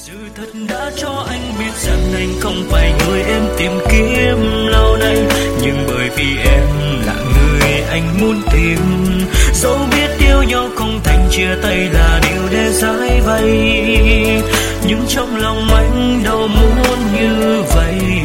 Sự thật đã cho anh biết rằng anh không phải người em tìm kiếm lâu nay, nhưng bởi vì em là người anh muốn tìm. Dẫu biết yêu nhau không thành chia tay là điều để giải vây, nhưng trong lòng anh đâu muốn như vậy.